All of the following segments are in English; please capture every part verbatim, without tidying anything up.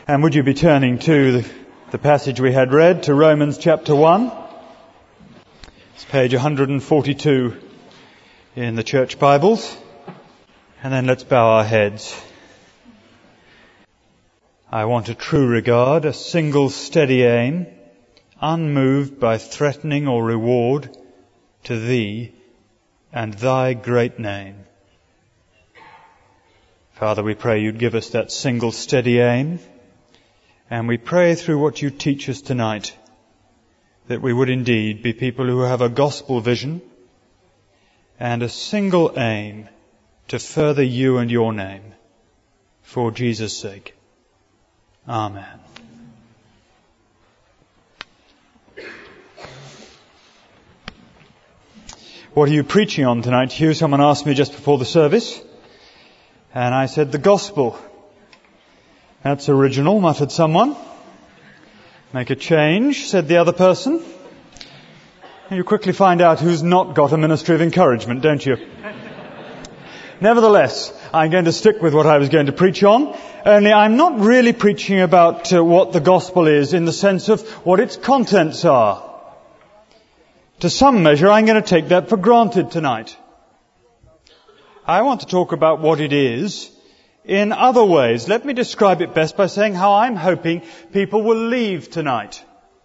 And would you be turning to the, the passage we had read, to Romans chapter one? It's page one hundred forty-two in the church Bibles. And then let's bow our heads. I want a true regard, a single steady aim, unmoved by threatening or reward, to Thee and Thy great name. Father, we pray You'd give us that single steady aim. And we pray through what You teach us tonight that we would indeed be people who have a gospel vision and a single aim to further You and Your name for Jesus' sake. Amen. What are you preaching on tonight, Hugh? Someone asked me just before the service. And I said, the gospel. That's original, muttered someone. Make a change, said the other person. And you quickly find out who's not got a ministry of encouragement, don't you? Nevertheless, I'm going to stick with what I was going to preach on. Only I'm not really preaching about uh, what the gospel is in the sense of what its contents are. To some measure, I'm going to take that for granted tonight. I want to talk about what it is in other ways. Let me describe it best by saying how I'm hoping people will leave tonight.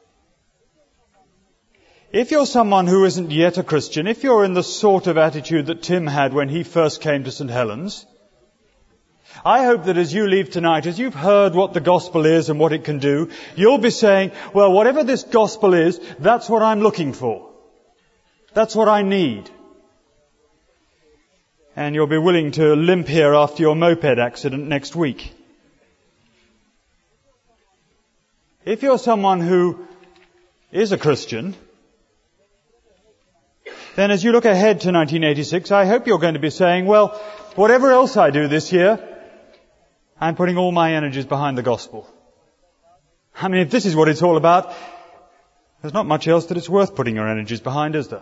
If you're someone who isn't yet a Christian, if you're in the sort of attitude that Tim had when he first came to Saint Helens, I hope that as you leave tonight, as you've heard what the gospel is and what it can do, you'll be saying, well, whatever this gospel is, that's what I'm looking for. That's what I need. And you'll be willing to limp here after your moped accident next week. If you're someone who is a Christian, then as you look ahead to nineteen eighty-six, I hope you're going to be saying, well, whatever else I do this year, I'm putting all my energies behind the gospel. I mean, if this is what it's all about, there's not much else that it's worth putting your energies behind, is there?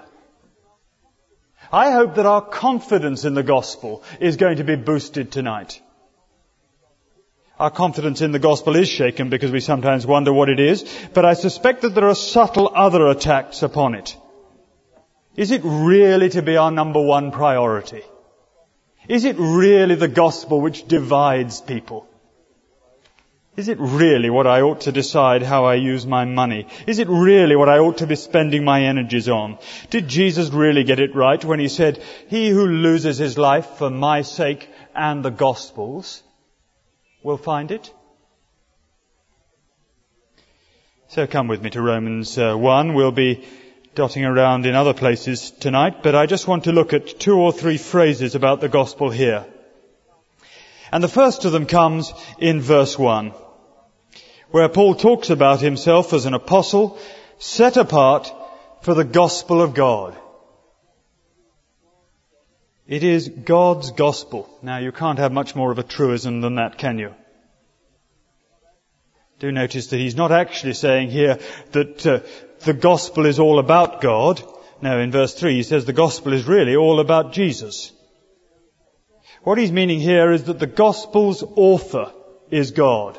I hope that our confidence in the gospel is going to be boosted tonight. Our confidence in the gospel is shaken because we sometimes wonder what it is, but I suspect that there are subtle other attacks upon it. Is it really to be our number one priority? Is it really the gospel which divides people? Is it really what I ought to decide how I use my money? Is it really what I ought to be spending my energies on? Did Jesus really get it right when He said, he who loses his life for my sake and the gospel's will find it? So come with me to Romans uh, one. We'll be dotting around in other places tonight, but I just want to look at two or three phrases about the gospel here. And the first of them comes in verse one, where Paul talks about himself as an apostle set apart for the gospel of God. It is God's gospel. Now, you can't have much more of a truism than that, can you? Do notice that he's not actually saying here that uh, the gospel is all about God. No, in verse three he says the gospel is really all about Jesus. What he's meaning here is that the gospel's author is God.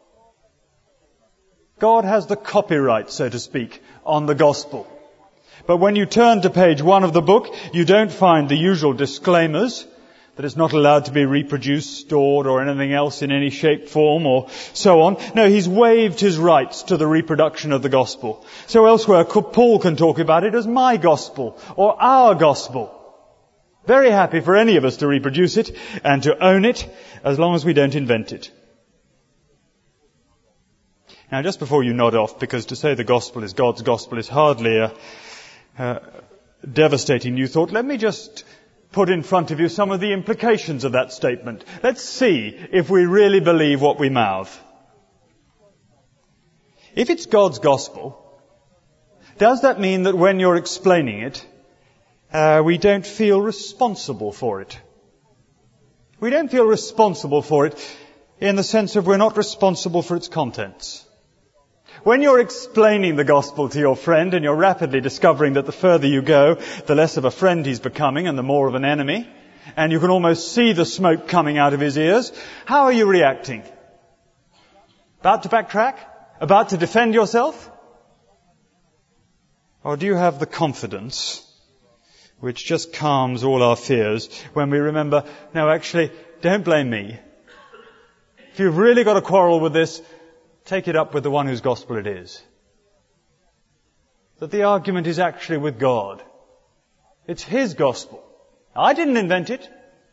God has the copyright, so to speak, on the gospel. But when you turn to page one of the book, you don't find the usual disclaimers that it's not allowed to be reproduced, stored, or anything else in any shape, form, or so on. No, he's waived his rights to the reproduction of the gospel. So elsewhere, Paul can talk about it as my gospel, or our gospel. Very happy for any of us to reproduce it and to own it, as long as we don't invent it. Now, just before you nod off, because to say the gospel is God's gospel is hardly a, a devastating new thought, let me just put in front of you some of the implications of that statement. Let's see if we really believe what we mouth. If it's God's gospel, does that mean that when you're explaining it, Uh, we don't feel responsible for it? We don't feel responsible for it in the sense of we're not responsible for its contents. When you're explaining the gospel to your friend and you're rapidly discovering that the further you go, the less of a friend he's becoming and the more of an enemy, and you can almost see the smoke coming out of his ears, how are you reacting? About to backtrack? About to defend yourself? Or do you have the confidence which just calms all our fears when we remember, no, actually, don't blame me. If you've really got a quarrel with this, take it up with the one whose gospel it is. That the argument is actually with God. It's His gospel. I didn't invent it.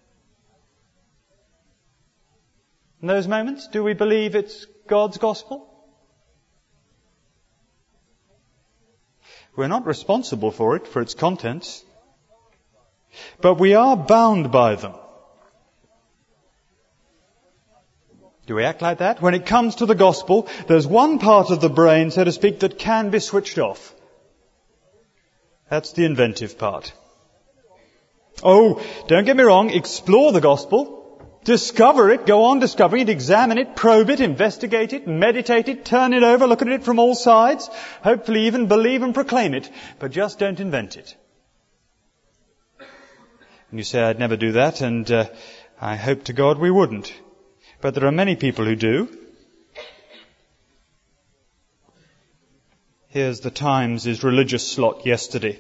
In those moments, do we believe it's God's gospel? We're not responsible for it, for its contents. But we are bound by them. Do we act like that? When it comes to the gospel, there's one part of the brain, so to speak, that can be switched off. That's the inventive part. Oh, don't get me wrong, explore the gospel. Discover it, go on discovering it, examine it, probe it, investigate it, meditate it, turn it over, look at it from all sides, hopefully even believe and proclaim it, but just don't invent it. And you say, I'd never do that, and uh, I hope to God we wouldn't. But there are many people who do. Here's the Times' religious slot yesterday.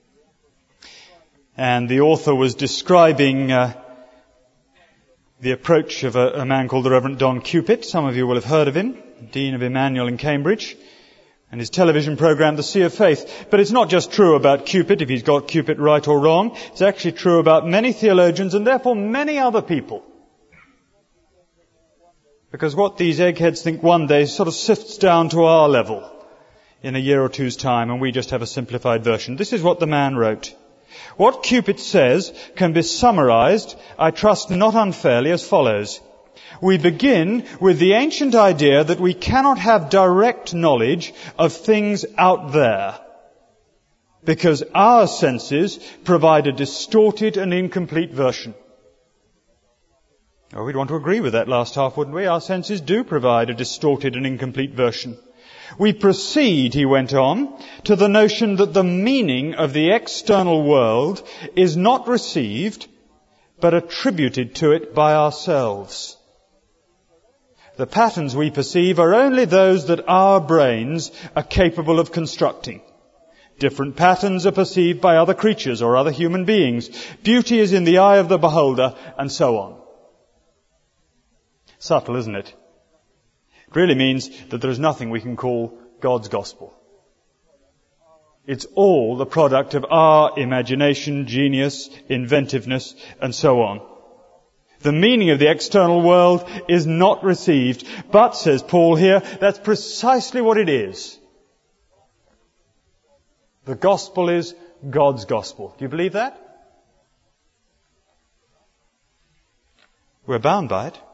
And the author was describing uh, the approach of a, a man called the Reverend Don Cupit. Some of you will have heard of him, Dean of Emmanuel in Cambridge, and his television program, The Sea of Faith. But it's not just true about Cupid, if he's got Cupid right or wrong. It's actually true about many theologians and therefore many other people. Because what these eggheads think one day sort of sifts down to our level in a year or two's time, and we just have a simplified version. This is what the man wrote. What Cupid says can be summarized, I trust not unfairly, as follows. We begin with the ancient idea that we cannot have direct knowledge of things out there, because our senses provide a distorted and incomplete version. Oh, we'd want to agree with that last half, wouldn't we? Our senses do provide a distorted and incomplete version. We proceed, he went on, to the notion that the meaning of the external world is not received, but attributed to it by ourselves. The patterns we perceive are only those that our brains are capable of constructing. Different patterns are perceived by other creatures or other human beings. Beauty is in the eye of the beholder, and so on. Subtle, isn't it? It really means that there is nothing we can call God's gospel. It's all the product of our imagination, genius, inventiveness, and so on. The meaning of the external world is not received, but, says Paul here, that's precisely what it is. The gospel is God's gospel. Do you believe that? We're bound by it.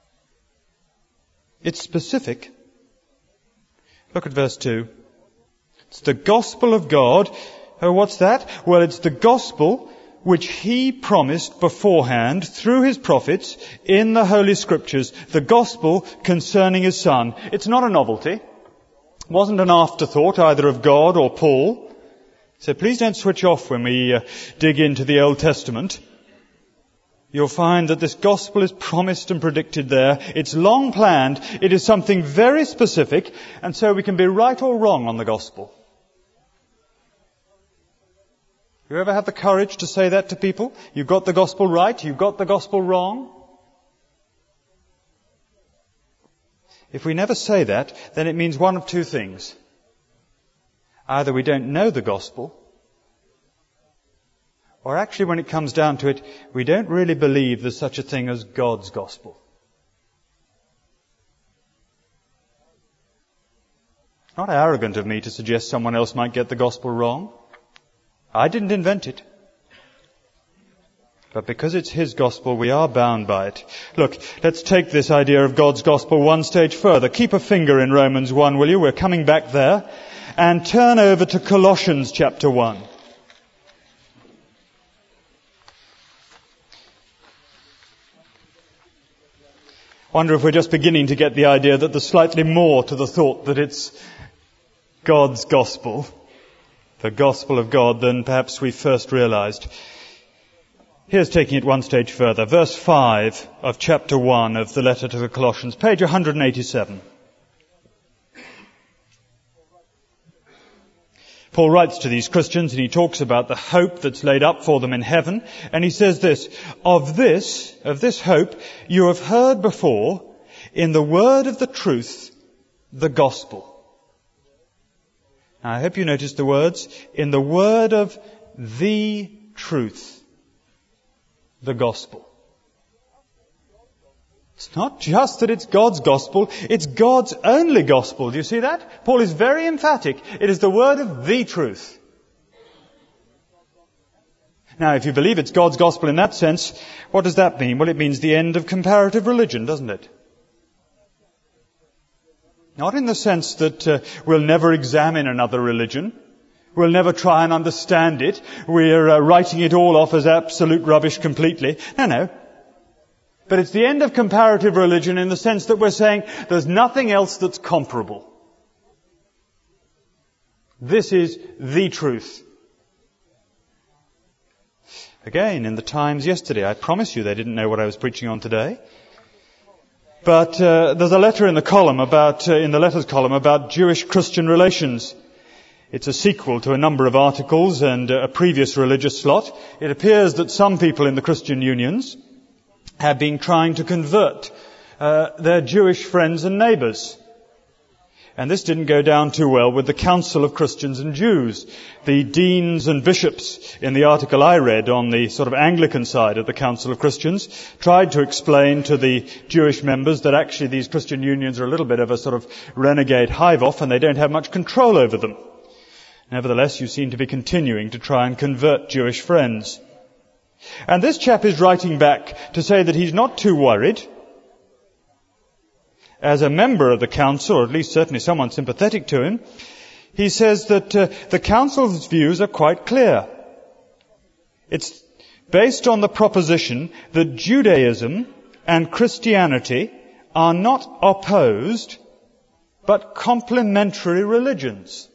It's specific. Look at verse two. It's the gospel of God. Oh, what's that? Well, it's the gospel which He promised beforehand through His prophets in the Holy Scriptures. The gospel concerning His Son. It's not a novelty. It wasn't an afterthought either of God or Paul. So please don't switch off when we uh, dig into the Old Testament. You'll find that this gospel is promised and predicted there. It's long planned. It is something very specific, and so we can be right or wrong on the gospel. You ever have the courage to say that to people? You've got the gospel right, you've got the gospel wrong? If we never say that, then it means one of two things. Either we don't know the gospel, or actually, when it comes down to it, we don't really believe there's such a thing as God's gospel. It's not arrogant of me to suggest someone else might get the gospel wrong. I didn't invent it. But because it's His gospel, we are bound by it. Look, let's take this idea of God's gospel one stage further. Keep a finger in Romans one, will you? We're coming back there. And turn over to Colossians chapter one. Wonder if we're just beginning to get the idea that there's slightly more to the thought that it's God's gospel, the gospel of God, than perhaps we first realized. Here's taking it one stage further. Verse five of chapter one of the letter to the Colossians, page one hundred eighty-seven. Paul writes to these Christians and he talks about the hope that's laid up for them in heaven. And he says this, of this, of this hope you have heard before in the word of the truth, the gospel. Now, I hope you noticed the words, in the word of the truth, the gospel. It's not just that it's God's gospel, it's God's only gospel. Do you see that? Paul is very emphatic. It is the word of the truth. Now, if you believe it's God's gospel in that sense, what does that mean? Well, it means the end of comparative religion, doesn't it? Not in the sense that uh, we'll never examine another religion. We'll never try and understand it. We're uh, writing it all off as absolute rubbish completely. No, no. But it's the end of comparative religion in the sense that we're saying there's nothing else that's comparable. This is the truth. Again, in the Times yesterday, I promise you they didn't know what I was preaching on today. But uh, there's a letter in the column about, uh, in the letters column about Jewish-Christian relations. It's a sequel to a number of articles and uh, a previous religious slot. It appears that some people in the Christian unions have been trying to convert uh, their Jewish friends and neighbours. And this didn't go down too well with the Council of Christians and Jews. The deans and bishops in the article I read on the sort of Anglican side of the Council of Christians tried to explain to the Jewish members that actually these Christian unions are a little bit of a sort of renegade hive-off and they don't have much control over them. Nevertheless, you seem to be continuing to try and convert Jewish friends. And this chap is writing back to say that he's not too worried. As a member of the council, or at least certainly someone sympathetic to him, he says that uh, the council's views are quite clear. It's based on the proposition that Judaism and Christianity are not opposed, but complementary religions.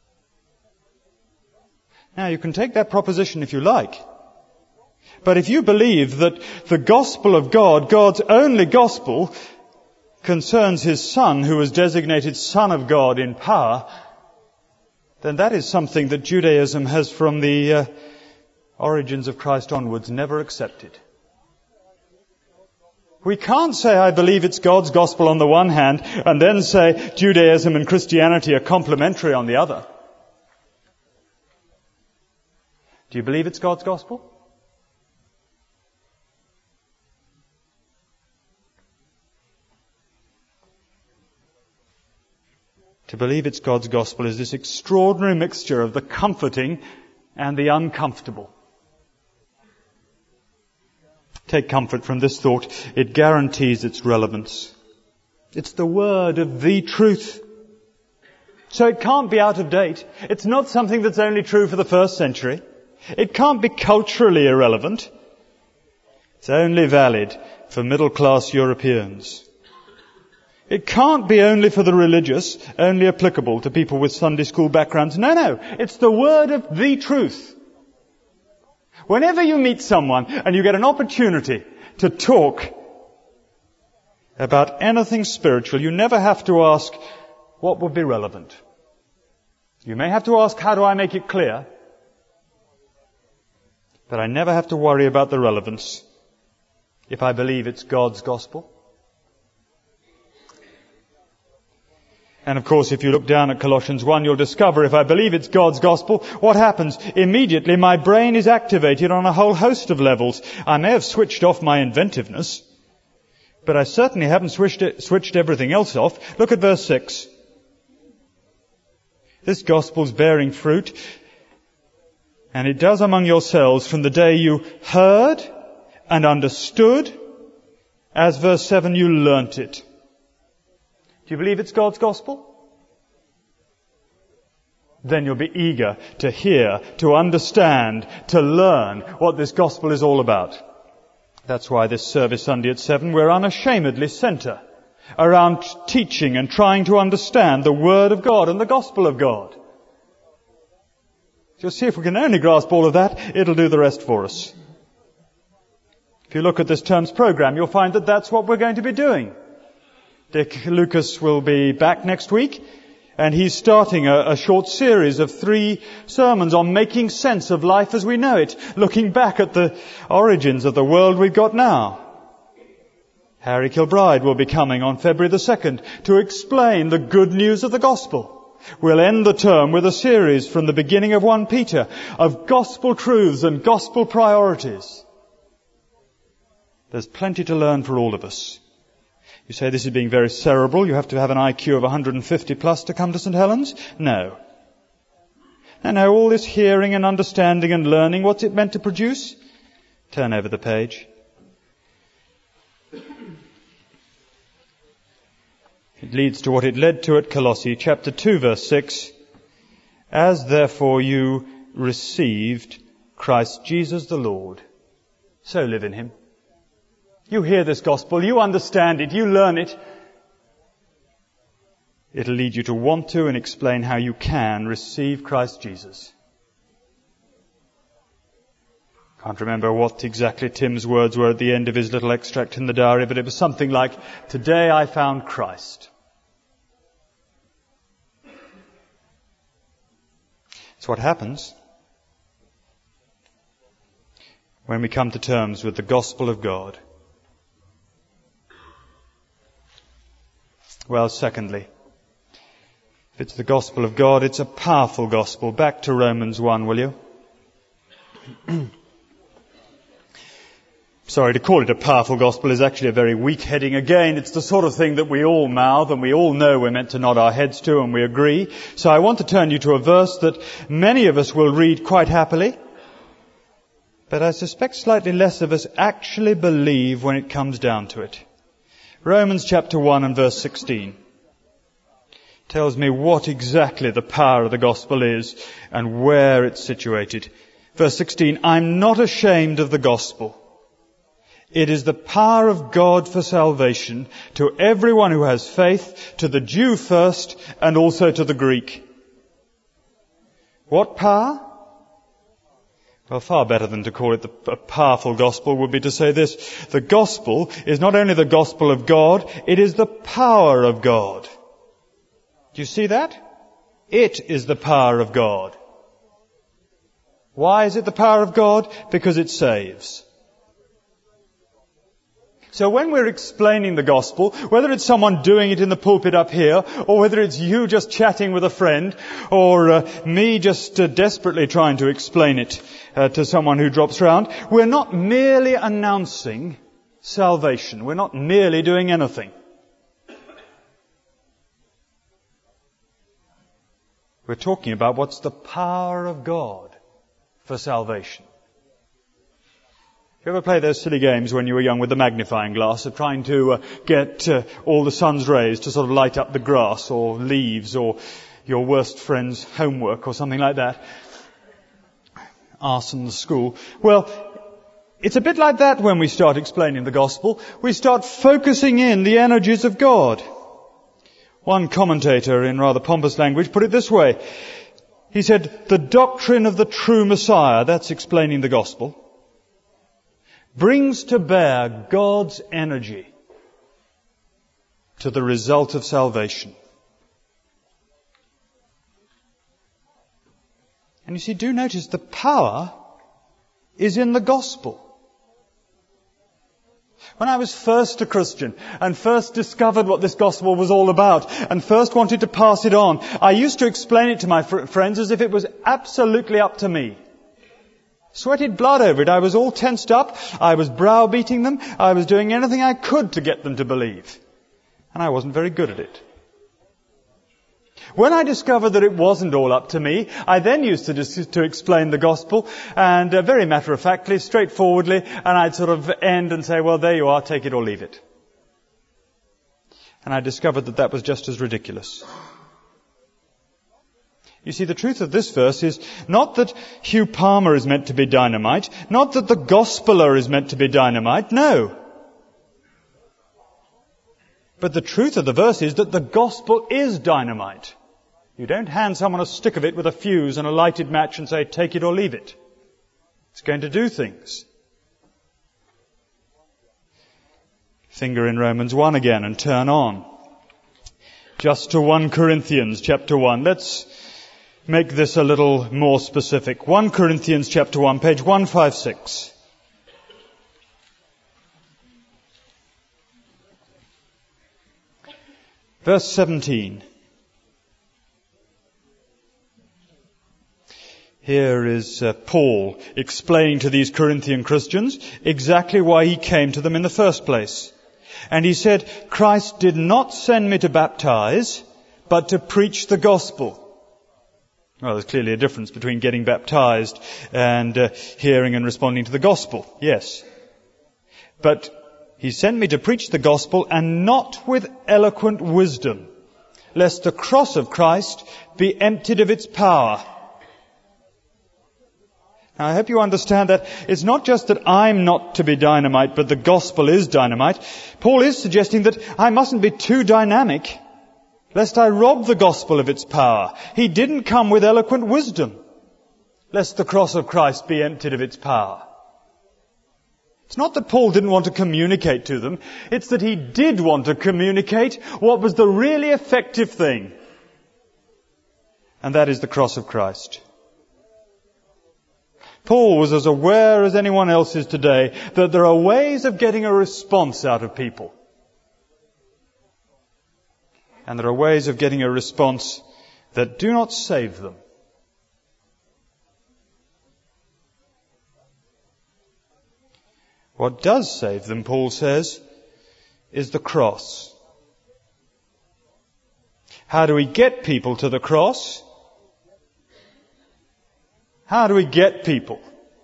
Now, you can take that proposition if you like. But if you believe that the gospel of God, God's only gospel, concerns his Son, who was designated Son of God in power, then that is something that Judaism has from the uh, origins of Christ onwards never accepted. We can't say, I believe it's God's gospel on the one hand, and then say Judaism and Christianity are complementary on the other. Do you believe it's God's gospel? To believe it's God's gospel is this extraordinary mixture of the comforting and the uncomfortable. Take comfort from this thought. It guarantees its relevance. It's the word of the truth. So it can't be out of date. It's not something that's only true for the first century. It can't be culturally irrelevant. It's only valid for middle-class Europeans. It can't be only for the religious, only applicable to people with Sunday school backgrounds. No, no. It's the word of the truth. Whenever you meet someone and you get an opportunity to talk about anything spiritual, you never have to ask, what would be relevant? You may have to ask, how do I make it clear? But I never have to worry about the relevance if I believe it's God's gospel. And of course, if you look down at Colossians one, you'll discover if I believe it's God's gospel, what happens? Immediately my brain is activated on a whole host of levels. I may have switched off my inventiveness, but I certainly haven't switched, it, switched everything else off. Look at verse six. This gospel's bearing fruit, and it does among yourselves from the day you heard and understood, as verse seven, you learnt it. Do you believe it's God's gospel? Then you'll be eager to hear, to understand, to learn what this gospel is all about. That's why this service Sunday at seven, we're unashamedly centre around teaching and trying to understand the Word of God and the gospel of God. You'll see if we can only grasp all of that, it'll do the rest for us. If you look at this term's program, you'll find that that's what we're going to be doing. Dick Lucas will be back next week, And he's starting a, a short series of three sermons on making sense of life as we know it, looking back at the origins of the world we've got now. Harry Kilbride will be coming on February the second to explain the good news of the gospel. We'll end the term with a series from the beginning of First Peter of gospel truths and gospel priorities. There's plenty to learn for all of us. You say this is being very cerebral. You have to have an I Q of one hundred fifty plus to come to Saint Helens? No. No, no, all this hearing and understanding and learning, what's it meant to produce? Turn over the page. It leads to what it led to at Colossae, chapter two, verse six. As therefore you received Christ Jesus the Lord, so live in him. You hear this gospel, you understand it, you learn it. It'll lead you to want to and explain how you can receive Christ Jesus. Can't remember what exactly Tim's words were at the end of his little extract in the diary, but it was something like, today I found Christ. It's what happens when we come to terms with the gospel of God. Well, secondly, if it's the gospel of God, it's a powerful gospel. Back to Romans one, will you? Sorry, to call it a powerful gospel is actually a very weak heading. Again, it's the sort of thing that we all mouth and we all know we're meant to nod our heads to and we agree. So I want to turn you to a verse that many of us will read quite happily, but I suspect slightly less of us actually believe when it comes down to it. Romans chapter one and verse sixteen tells me what exactly the power of the gospel is and where it's situated. Verse sixteen, I'm not ashamed of the gospel. It is the power of God for salvation to everyone who has faith, to the Jew first and also to the Greek. What power? Well, far better than to call it the, a powerful gospel would be to say this. The gospel is not only the gospel of God, it is the power of God. Do you see that? It is the power of God. Why is it the power of God? Because it saves. So when we're explaining the gospel, whether it's someone doing it in the pulpit up here, or whether it's you just chatting with a friend, or uh, me just uh, desperately trying to explain it uh, to someone who drops around, we're not merely announcing salvation. We're not merely doing anything. We're talking about what's the power of God for salvation. You ever play those silly games when you were young with the magnifying glass of trying to uh, get uh, all the sun's rays to sort of light up the grass or leaves or your worst friend's homework or something like that? Arson the school. Well, it's a bit like that when we start explaining the gospel. We start focusing in the energies of God. One commentator in rather pompous language put it this way. He said, the doctrine of the true Messiah, that's explaining the gospel, brings to bear God's energy to the result of salvation. And you see, do notice the power is in the gospel. When I was first a Christian and first discovered what this gospel was all about and first wanted to pass it on, I used to explain it to my fr- friends as if it was absolutely up to me. Sweated blood over it. I was all tensed up. I was browbeating them. I was doing anything I could to get them to believe. And I wasn't very good at it. When I discovered that it wasn't all up to me, I then used to dis- to explain the gospel, and uh, very matter-of-factly, straightforwardly, and I'd sort of end and say, well, there you are, take it or leave it. And I discovered that that was just as ridiculous. You see, the truth of this verse is not that Hugh Palmer is meant to be dynamite, not that the gospeler is meant to be dynamite, no. But the truth of the verse is that the gospel is dynamite. You don't hand someone a stick of it with a fuse and a lighted match and say, take it or leave it. It's going to do things. Finger in Romans one again and turn on just to First Corinthians chapter one. Let's make this a little more specific. First Corinthians chapter one, page one fifty-six. Verse seventeen. Here is uh, Paul explaining to these Corinthian Christians exactly why he came to them in the first place. And he said, Christ did not send me to baptize, but to preach the gospel. Well, there's clearly a difference between getting baptized and uh, hearing and responding to the gospel. Yes. But he sent me to preach the gospel, and not with eloquent wisdom, lest the cross of Christ be emptied of its power. Now, I hope you understand that it's not just that I'm not to be dynamite, but the gospel is dynamite. Paul is suggesting that I mustn't be too dynamic, lest I rob the gospel of its power. He didn't come with eloquent wisdom, lest the cross of Christ be emptied of its power. It's not that Paul didn't want to communicate to them. It's that he did want to communicate what was the really effective thing. And that is the cross of Christ. Paul was as aware as anyone else is today that there are ways of getting a response out of people. And there are ways of getting a response that do not save them. What does save them, Paul says, is the cross. How do we get people to the cross? How do we get people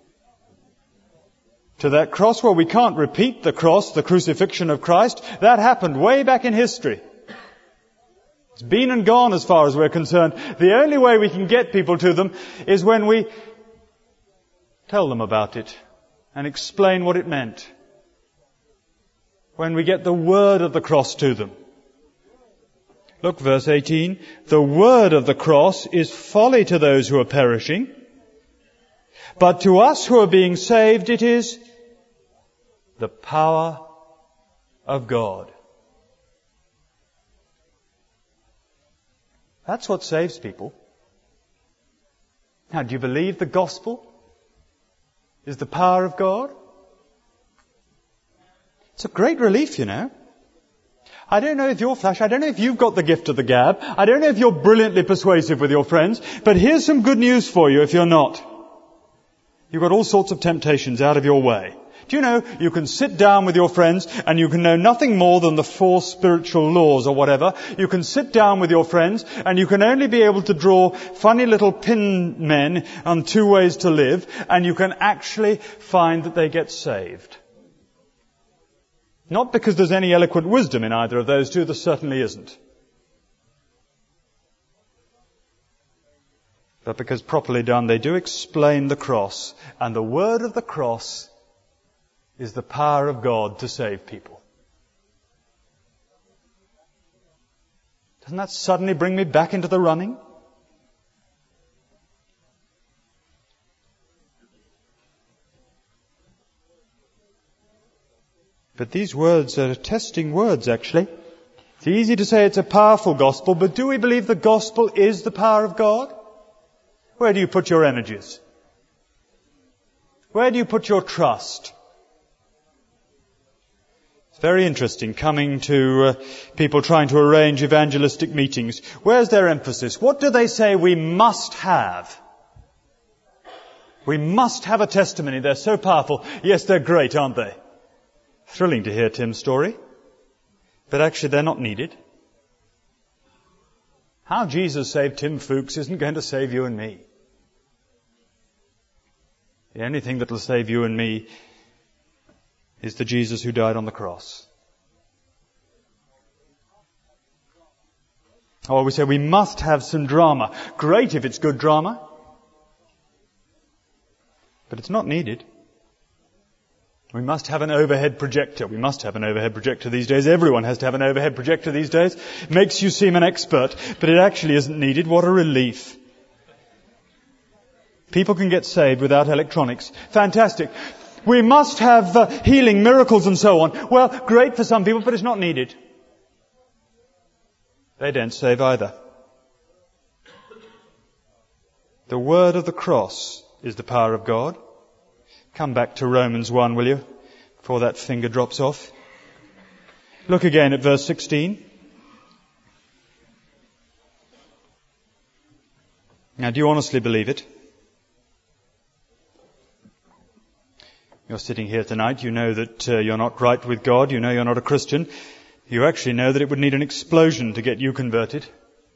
to that cross? Well, we can't repeat the cross, the crucifixion of Christ. That happened way back in history. It's been and gone as far as we're concerned. The only way we can get people to them is when we tell them about it and explain what it meant. When we get the word of the cross to them. Look, verse eighteen. The word of the cross is folly to those who are perishing, but to us who are being saved, it is the power of God. That's what saves people. Now, do you believe the gospel is the power of God? It's a great relief, you know. I don't know if you're flash, I don't know if you've got the gift of the gab, I don't know if you're brilliantly persuasive with your friends, but here's some good news for you if you're not. You've got all sorts of temptations out of your way. Do you know, you can sit down with your friends and you can know nothing more than the four spiritual laws or whatever. You can sit down with your friends and you can only be able to draw funny little pin men on two ways to live, and you can actually find that they get saved. Not because there's any eloquent wisdom in either of those two, there certainly isn't. But because properly done, they do explain the cross, and the word of the cross is the power of God to save people. Doesn't that suddenly bring me back into the running? But these words are testing words, actually. It's easy to say it's a powerful gospel, but do we believe the gospel is the power of God? Where do you put your energies? Where do you put your trust? It's very interesting coming to uh, people trying to arrange evangelistic meetings. Where's their emphasis? What do they say we must have? We must have a testimony. They're so powerful. Yes, they're great, aren't they? Thrilling to hear Tim's story. But actually they're not needed. How Jesus saved Tim Fuchs isn't going to save you and me. The only thing that will save you and me is the Jesus who died on the cross. Oh, we say we must have some drama. Great if it's good drama. But it's not needed. We must have an overhead projector. We must have an overhead projector these days. Everyone has to have an overhead projector these days. Makes you seem an expert, but it actually isn't needed. What a relief. People can get saved without electronics. Fantastic. We must have uh, healing, miracles and so on. Well, great for some people, but it's not needed. They don't save either. The word of the cross is the power of God. Come back to Romans one, will you, before that finger drops off. Look again at verse sixteen. Now, do you honestly believe it? You're sitting here tonight, you know that uh, you're not right with God, you know you're not a Christian. You actually know that it would need an explosion to get you converted.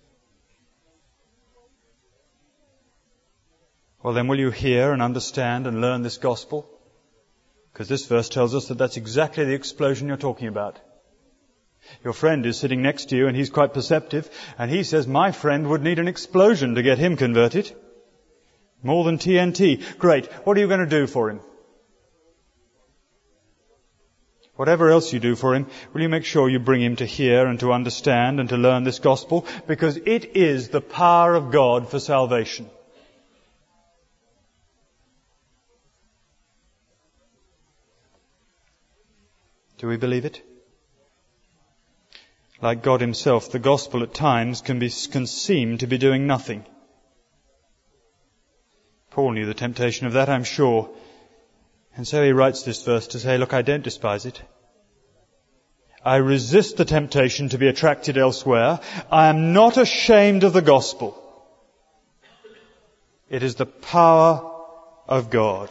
Well, then will you hear and understand and learn this gospel? Because this verse tells us that that's exactly the explosion you're talking about. Your friend is sitting next to you and he's quite perceptive, and he says, my friend would need an explosion to get him converted. More than T N T. Great. What are you going to do for him? Whatever else you do for him, will you make sure you bring him to hear and to understand and to learn this gospel? Because it is the power of God for salvation. Do we believe it? Like God himself, the gospel at times can be can seem to be doing nothing. Paul knew the temptation of that, I'm sure. And so he writes this verse to say, look, I don't despise it. I resist the temptation to be attracted elsewhere. I am not ashamed of the gospel. It is the power of God.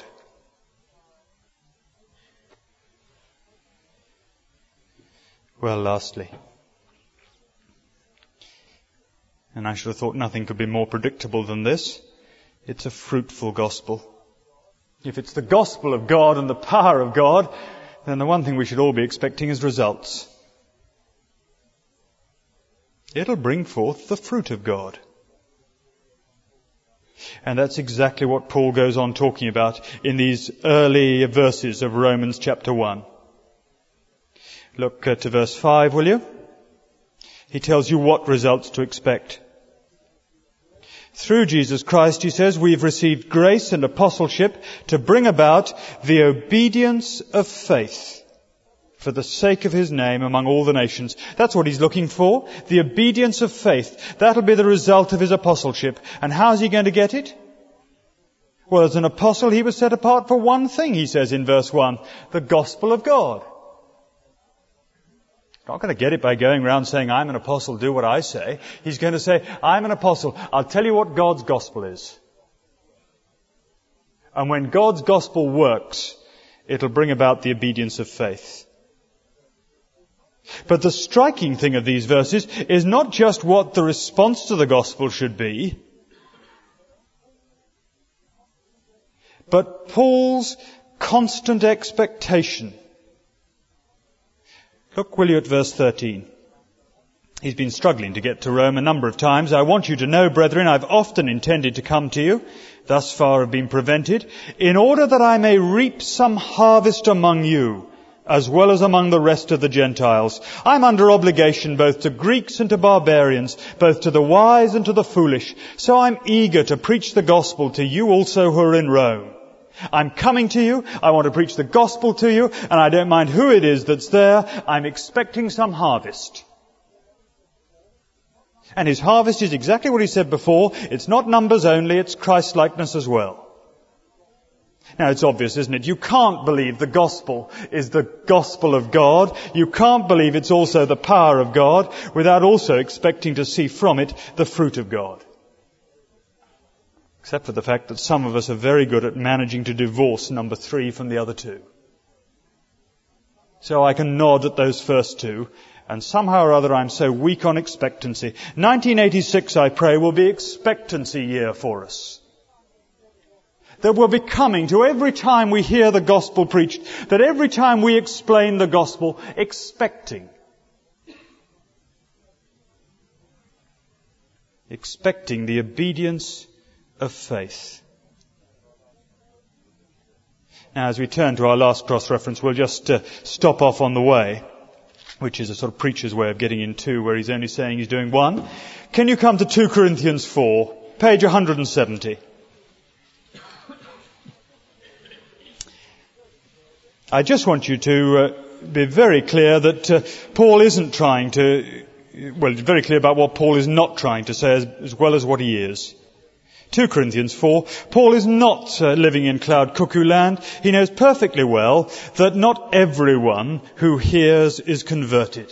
Well, lastly, and I should have thought nothing could be more predictable than this, it's a fruitful gospel. If it's the gospel of God and the power of God, then the one thing we should all be expecting is results. It'll bring forth the fruit of God. And that's exactly what Paul goes on talking about in these early verses of Romans chapter one. Look uh, to verse five, will you? He tells you what results to expect. Through Jesus Christ, he says, we've received grace and apostleship to bring about the obedience of faith for the sake of his name among all the nations. That's what he's looking for, the obedience of faith. That'll be the result of his apostleship. And how's he going to get it? Well, as an apostle, he was set apart for one thing, he says in verse one, the gospel of God. Not going to get it by going around saying, I'm an apostle, do what I say. He's going to say, I'm an apostle, I'll tell you what God's gospel is. And when God's gospel works, it'll bring about the obedience of faith. But the striking thing of these verses is not just what the response to the gospel should be, but Paul's constant expectation. Look, will you, at verse thirteen. He's been struggling to get to Rome a number of times. I want you to know, brethren, I've often intended to come to you, thus far have been prevented, in order that I may reap some harvest among you, as well as among the rest of the Gentiles. I'm under obligation both to Greeks and to barbarians, both to the wise and to the foolish. So I'm eager to preach the gospel to you also who are in Rome. I'm coming to you, I want to preach the gospel to you, and I don't mind who it is that's there. I'm expecting some harvest. And his harvest is exactly what he said before. It's not numbers only, it's Christ-likeness as well. Now, it's obvious, isn't it? You can't believe the gospel is the gospel of God. You can't believe it's also the power of God without also expecting to see from it the fruit of God. Except for the fact that some of us are very good at managing to divorce number three from the other two. So I can nod at those first two, and somehow or other I'm so weak on expectancy. nineteen eighty-six, I pray, will be expectancy year for us. That we'll be coming to every time we hear the gospel preached, that every time we explain the gospel, expecting. Expecting the obedience of faith. Now, as we turn to our last cross-reference, we'll just uh, stop off on the way, which is a sort of preacher's way of getting in two, where he's only saying he's doing one. Can you come to two Corinthians four, page one hundred seventy? I just want you to uh, be very clear that uh, Paul isn't trying to well, it's very clear about what Paul is not trying to say as, as well as what he is. Second Corinthians four, Paul is not uh, living in cloud cuckoo land. He knows perfectly well that not everyone who hears is converted.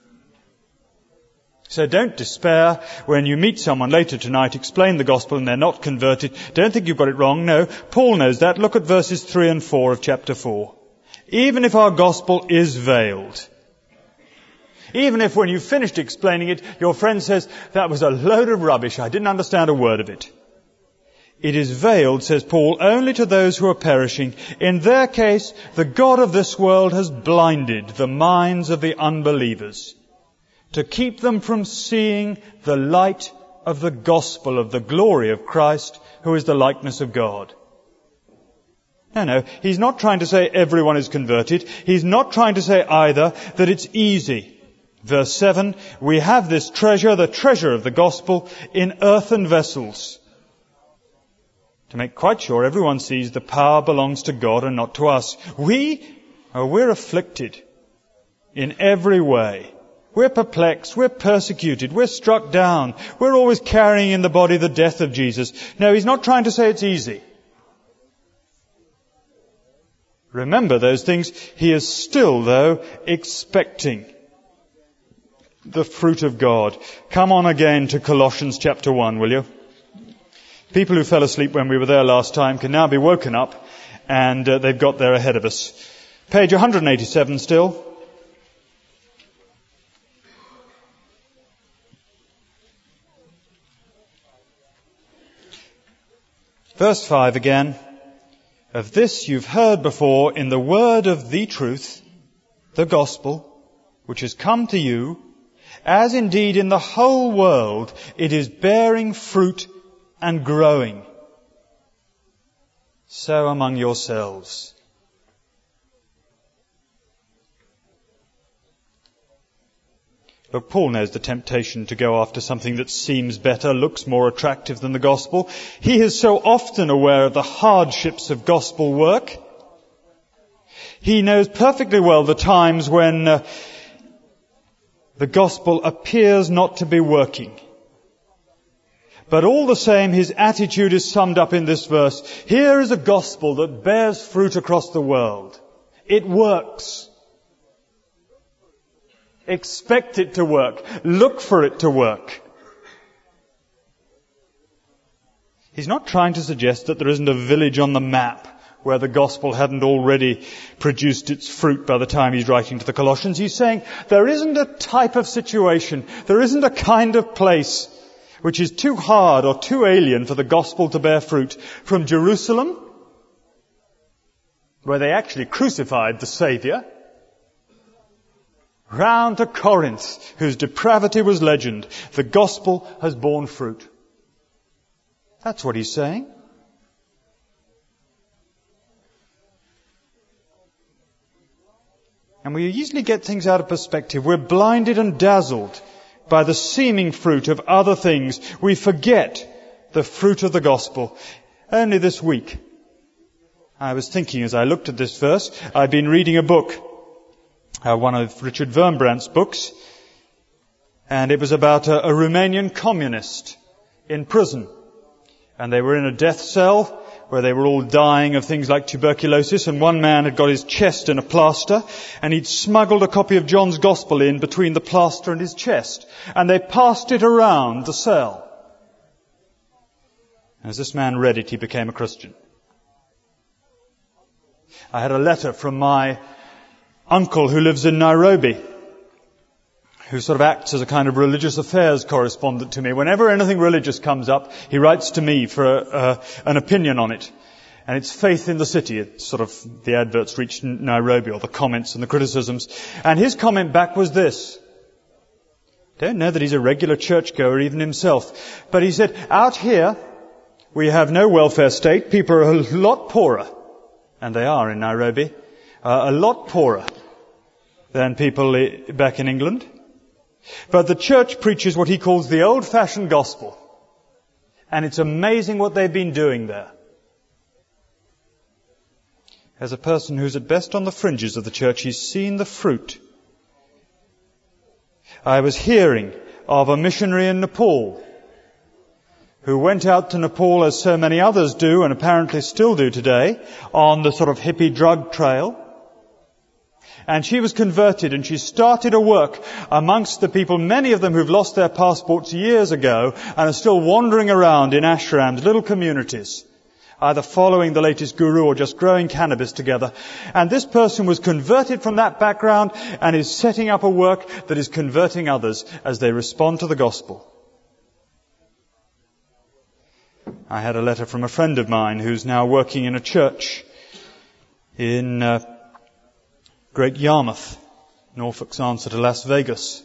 So don't despair when you meet someone later tonight, explain the gospel and they're not converted. Don't think you've got it wrong. No, Paul knows that. Look at verses three and four of chapter four. Even if our gospel is veiled, even if when you've finished explaining it, your friend says, that was a load of rubbish, I didn't understand a word of it. It is veiled, says Paul, only to those who are perishing. In their case, the God of this world has blinded the minds of the unbelievers to keep them from seeing the light of the gospel of the glory of Christ, who is the likeness of God. No, no, he's not trying to say everyone is converted. He's not trying to say either that it's easy. Verse seven, we have this treasure, the treasure of the gospel, in earthen vessels, to make quite sure everyone sees the power belongs to God and not to us. We, oh, we're afflicted in every way. We're perplexed, we're persecuted, we're struck down. We're always carrying in the body the death of Jesus. No, he's not trying to say it's easy. Remember those things. He is still, though, expecting the fruit of God. Come on again to Colossians chapter one, will you? People who fell asleep when we were there last time can now be woken up, and uh, they've got there ahead of us. Page one eighty-seven still. Verse five again. Of this you've heard before in the word of the truth, the gospel, which has come to you, as indeed in the whole world it is bearing fruit and growing. So among yourselves. Look, Paul knows the temptation to go after something that seems better, looks more attractive than the gospel. He is so often aware of the hardships of gospel work. He knows perfectly well the times when uh, the gospel appears not to be working. But all the same, his attitude is summed up in this verse. Here is a gospel that bears fruit across the world. It works. Expect it to work. Look for it to work. He's not trying to suggest that there isn't a village on the map where the gospel hadn't already produced its fruit by the time he's writing to the Colossians. He's saying there isn't a type of situation, there isn't a kind of place which is too hard or too alien for the gospel to bear fruit. From Jerusalem, where they actually crucified the Saviour, round to Corinth, whose depravity was legend, the gospel has borne fruit. That's what he's saying. And we easily get things out of perspective. We're blinded and dazzled by the seeming fruit of other things. We forget the fruit of the gospel. Only this week, I was thinking as I looked at this verse, I'd been reading a book, uh, one of Richard Wurmbrandt's books, and it was about a, a Romanian communist in prison. And they were in a death cell where they were all dying of things like tuberculosis, and one man had got his chest in a plaster, and he'd smuggled a copy of John's Gospel in between the plaster and his chest, and they passed it around the cell. As this man read it, he became a Christian. I had a letter from my uncle who lives in Nairobi, who sort of acts as a kind of religious affairs correspondent to me. Whenever anything religious comes up, he writes to me for a, uh, an opinion on it. And it's Faith in the City. It's sort of, the adverts reach Nairobi, or the comments and the criticisms. And his comment back was this. Don't know that he's a regular churchgoer even himself. But he said, out here, we have no welfare state. People are a lot poorer. And they are in Nairobi. Uh, a lot poorer than people I- back in England. But the church preaches what he calls the old-fashioned gospel. And it's amazing what they've been doing there. As a person who's at best on the fringes of the church, he's seen the fruit. I was hearing of a missionary in Nepal who went out to Nepal, as so many others do and apparently still do today, on the sort of hippie drug trail. And she was converted, and she started a work amongst the people, many of them who've lost their passports years ago and are still wandering around in ashrams, little communities, either following the latest guru or just growing cannabis together. And this person was converted from that background and is setting up a work that is converting others as they respond to the gospel. I had a letter from a friend of mine who's now working in a church in uh, Great Yarmouth, Norfolk's answer to Las Vegas.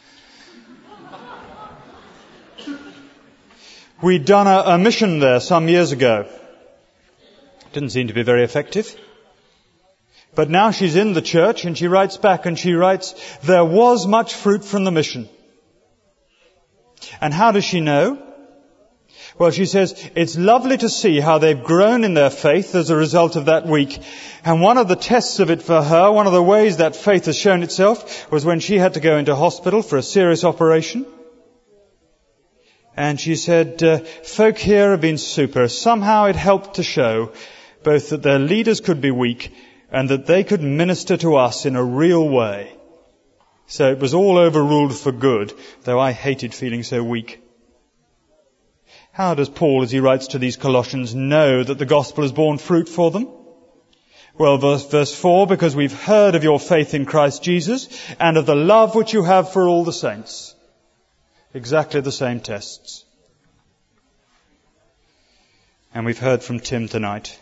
We'd done a, a mission there some years ago. Didn't seem to be very effective. But now she's in the church and she writes back and she writes, there was much fruit from the mission. And how does she know? Well, she says, it's lovely to see how they've grown in their faith as a result of that week. And one of the tests of it for her, one of the ways that faith has shown itself, was when she had to go into hospital for a serious operation. And she said, uh, folk here have been super. Somehow it helped to show both that their leaders could be weak and that they could minister to us in a real way. So it was all overruled for good, though I hated feeling so weak. How does Paul, as he writes to these Colossians, know that the gospel has borne fruit for them? Well, verse, verse four, because we've heard of your faith in Christ Jesus and of the love which you have for all the saints. Exactly the same tests. And we've heard from Tim tonight.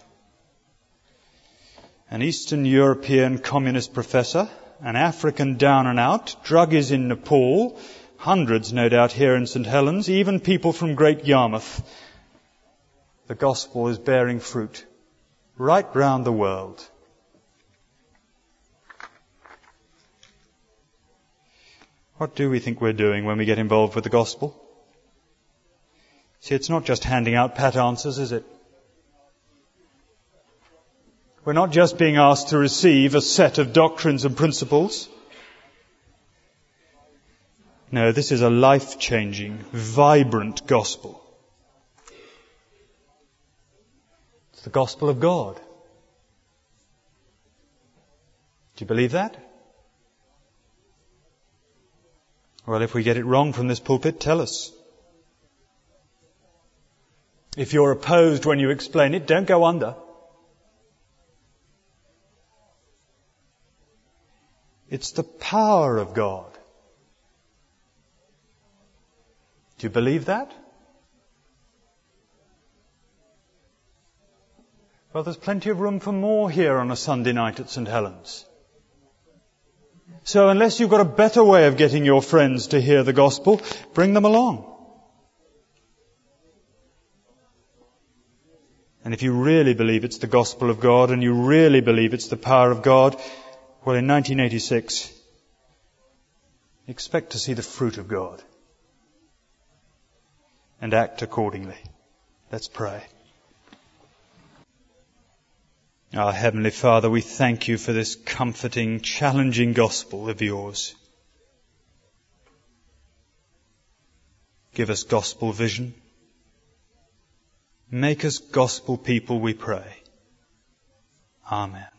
An Eastern European communist professor, an African down and out, druggies in Nepal, hundreds, no doubt, here in Saint Helens, even people from Great Yarmouth. The gospel is bearing fruit right round the world. What do we think we're doing when we get involved with the gospel? See, it's not just handing out pat answers, is it? We're not just being asked to receive a set of doctrines and principles. No, this is a life-changing, vibrant gospel. It's the gospel of God. Do you believe that? Well, if we get it wrong from this pulpit, tell us. If you're opposed when you explain it, don't go under. It's the power of God. Do you believe that? Well, there's plenty of room for more here on a Sunday night at Saint Helens. So unless you've got a better way of getting your friends to hear the gospel, bring them along. And if you really believe it's the gospel of God and you really believe it's the power of God, well, in nineteen eighty-six, expect to see the fruit of God. And act accordingly. Let's pray. Our Heavenly Father, we thank you for this comforting, challenging gospel of yours. Give us gospel vision. Make us gospel people, we pray. Amen.